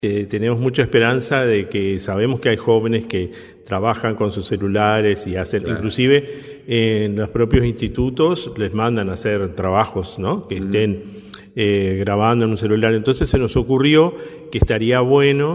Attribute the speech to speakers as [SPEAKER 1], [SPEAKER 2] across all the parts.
[SPEAKER 1] Tenemos mucha esperanza de que sabemos que hay jóvenes que trabajan con sus celulares y hacen, claro, inclusive en los propios institutos les mandan a hacer trabajos, ¿no? Que estén grabando en un celular. Entonces se nos ocurrió que estaría bueno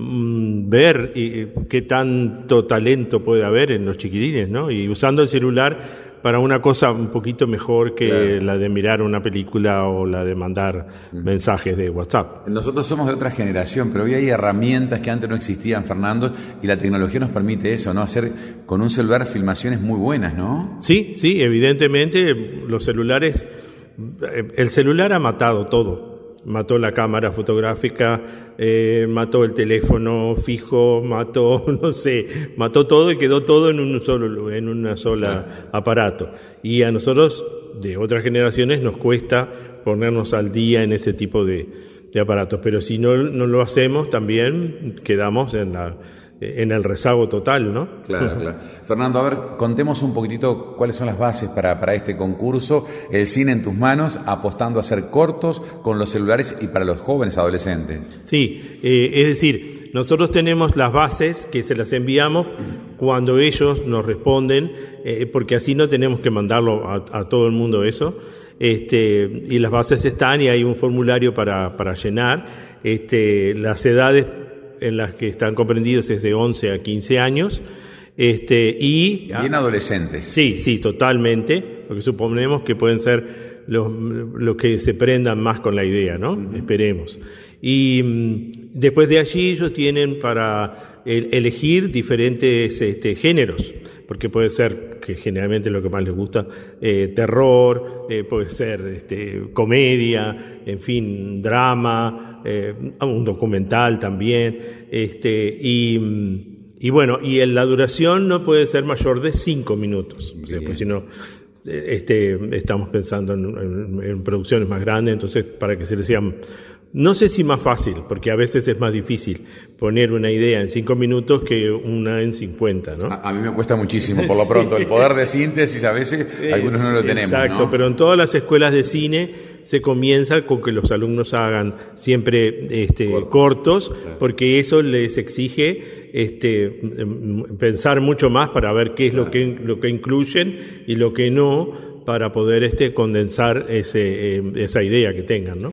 [SPEAKER 1] ver qué tanto talento puede haber en los chiquilines, ¿no? Y usando el celular para una cosa un poquito mejor que, claro, la de mirar una película o la de mandar mensajes de WhatsApp.
[SPEAKER 2] Nosotros somos de otra generación, pero hoy hay herramientas que antes no existían, Fernando, y la tecnología nos permite eso, ¿no? Hacer con un celular filmaciones muy buenas, ¿no?
[SPEAKER 1] Sí, evidentemente los celulares, el celular ha matado todo. Mató la cámara fotográfica, mató el teléfono fijo, mató todo y quedó todo en una sola aparato. Y a nosotros, de otras generaciones, nos cuesta ponernos al día en ese tipo de aparatos. Pero si no lo hacemos, también quedamos en el rezago total, ¿no?
[SPEAKER 2] Claro. Fernando, a ver, contemos un poquitito cuáles son las bases para este concurso, El Cine en tus manos, apostando a hacer cortos con los celulares y para los jóvenes adolescentes.
[SPEAKER 1] Sí, es decir, nosotros tenemos las bases que se las enviamos cuando ellos nos responden, porque así no tenemos que mandarlo a todo el mundo eso. Y las bases están y hay un formulario para llenar. Las edades en las que están comprendidos es de 11 a 15 años. Bien
[SPEAKER 2] adolescentes.
[SPEAKER 1] Sí, totalmente, porque suponemos que pueden ser los que se prendan más con la idea, ¿no? Uh-huh. Esperemos. Y después de allí ellos tienen para elegir diferentes géneros, porque puede ser, que generalmente lo que más les gusta, terror, puede ser comedia, en fin, drama, un documental también, y bueno, y la duración no puede ser mayor de 5 minutos, o sea, pues si no, estamos pensando en producciones más grandes, entonces para que se les sea, no sé si más fácil, porque a veces es más difícil poner una idea en 5 minutos que una en 50, ¿no?
[SPEAKER 2] A mí me cuesta muchísimo, por lo pronto, el poder de síntesis a veces algunos no lo tenemos.
[SPEAKER 1] Exacto, ¿no? Pero en todas las escuelas de cine se comienza con que los alumnos hagan siempre cortos, porque eso les exige pensar mucho más para ver qué es lo que incluyen y lo que no, para poder condensar esa idea que tengan, ¿no?